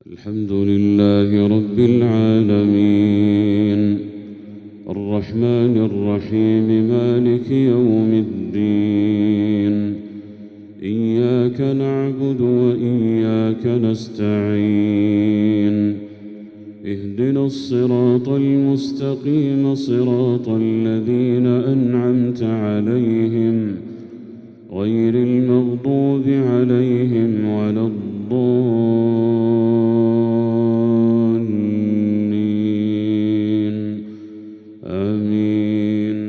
الحمد لله رب العالمين الرحمن الرحيم مالك يوم الدين إياك نعبد وإياك نستعين اهدنا الصراط المستقيم صراط الذين أنعمت عليهم غير المغضوب عليهم ولا الضالين آمين.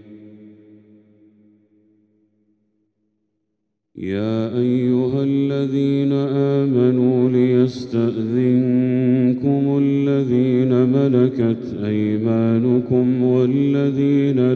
يا أيها الذين آمنوا ليستأذنكم الذين ملكت أيمانكم والذين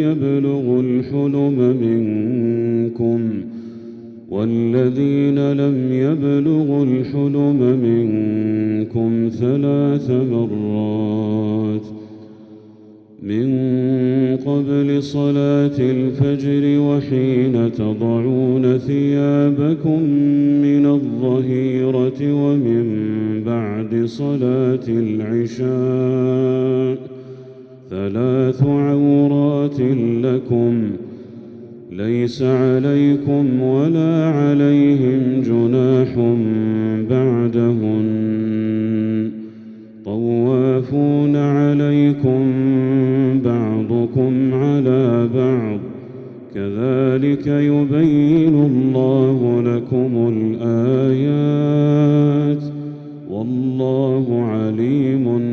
لم يبلغوا الحلم منكم 3 مرات من قبل صلاة الفجر وحين تضعون ثيابكم من الظهيرة ومن بعد صلاة العشاء 3 عورات لكم ليس عليكم ولا عليهم جناح بعدهن طوافون عليكم بعضكم على بعض كذلك يبين الله لكم الآيات والله عليم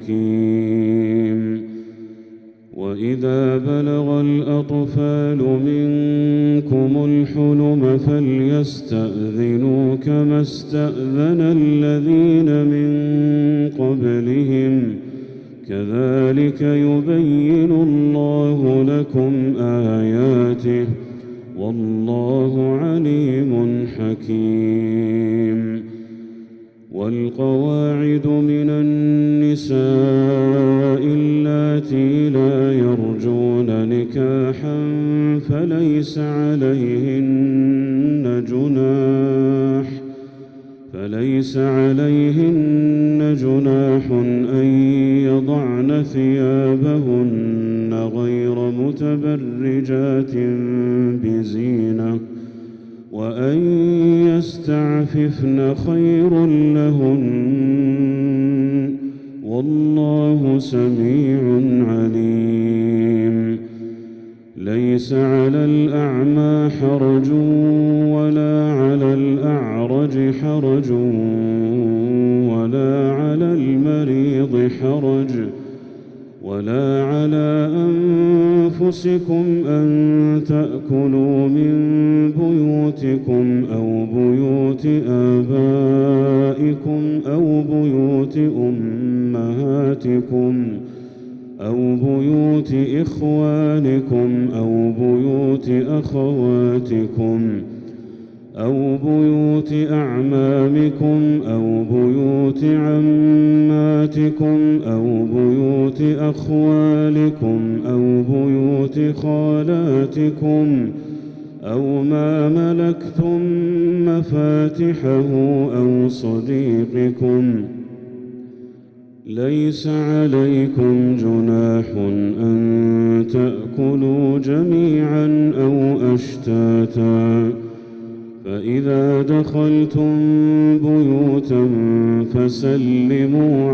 حكيم. وإذا بلغ الأطفال منكم الحلم فليستأذنوا كما استأذن الذين من قبلهم كذلك يبين الله لكم آياته والله عليم حكيم. والقواعد من النساء اللاتي لا يرجون نكاحا فليس عليهن جناح أن يضعن ثيابهن غير متبرجات بزينة وأن يستعففن خير لهن والله سميع عليم. ليس على الأعمى حرج ولا على الأعرج حرج ولا على المريض حرج ولا على أنفسكم أن تأكلوا من بيوتكم أو بيوت آبائكم أو بيوت أمهاتكم أو بيوت إخوانكم أو بيوت أخواتكم أو بيوت أعمامكم أو بيوت عماتكم أو بيوت أخوالكم أو بيوت خالاتكم أو ما ملكتم مفاتحه أو صديقكم. ليس عليكم جناح أن تأكلوا جميعا أو أشتاتا فإذا دخلتم بيوتا فسلموا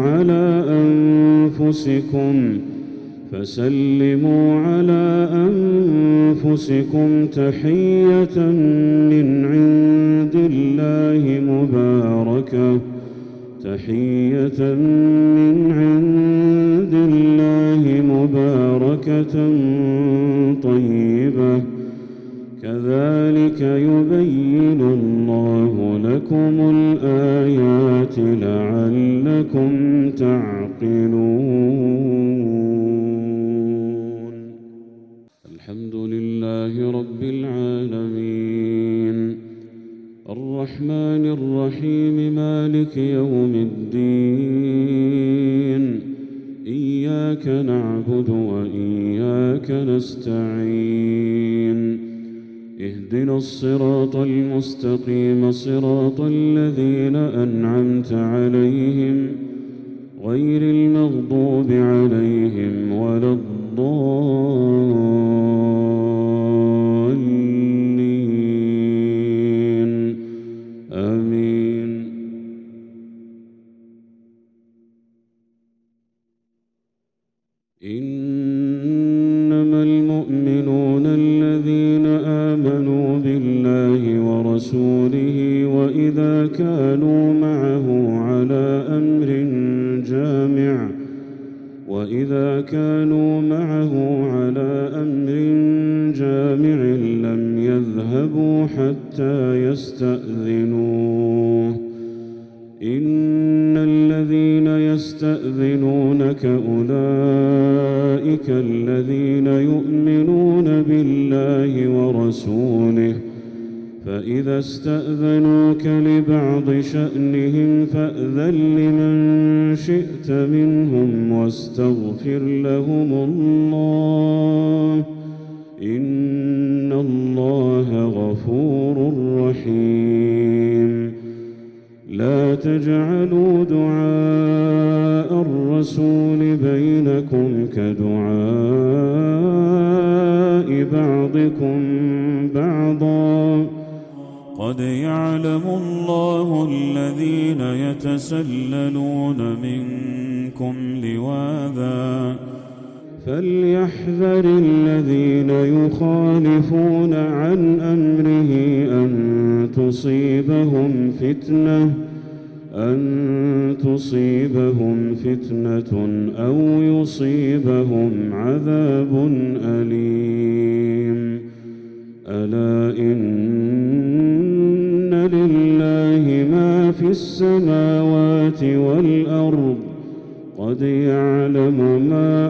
على أنفسكم تحية من عند الله مباركة طيبة كذلك يبين الله لكم الآيات لعلكم تعقلون. الحمد لله رب العالمين الرحمن الرحيم مالك يوم الدين إياك نعبد وإياك نستعين اهدنا الصراط المستقيم صراط الذين أنعمت عليهم غير المغضوب عليهم ولا الضالين آمين. إنما المؤمنون الذين آمنوا بالله ورسوله وإذا كانوا معه على أمر جامع لم يذهبوا حتى يستأذنوه. إن الذين يستأذنونك أولئك الذين يؤمنون بالله ورسوله، فإذا استأذنوك لبعض شأنهم فأذن لمن شئت منهم واستغفر لهم الله، إن الله غفور رحيم. لا تجعلوا دعاء الرسول بينكم كدعاء بعضكم بعضا، قد يعلم الله الذين يتسللون منكم لواذا، فليحذر الذين يخالفون عن أمره أن تصيبهم فتنة أو يصيبهم عذاب أليم. ألا إن لله ما في السماوات والأرض، قد يعلم ما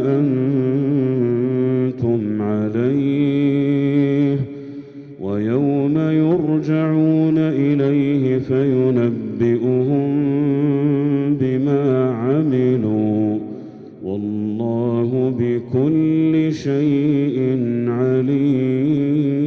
أنتم عليه، ويوم يرجعون إليه فينبئهم بما عملوا، والله بكل شيء عليم.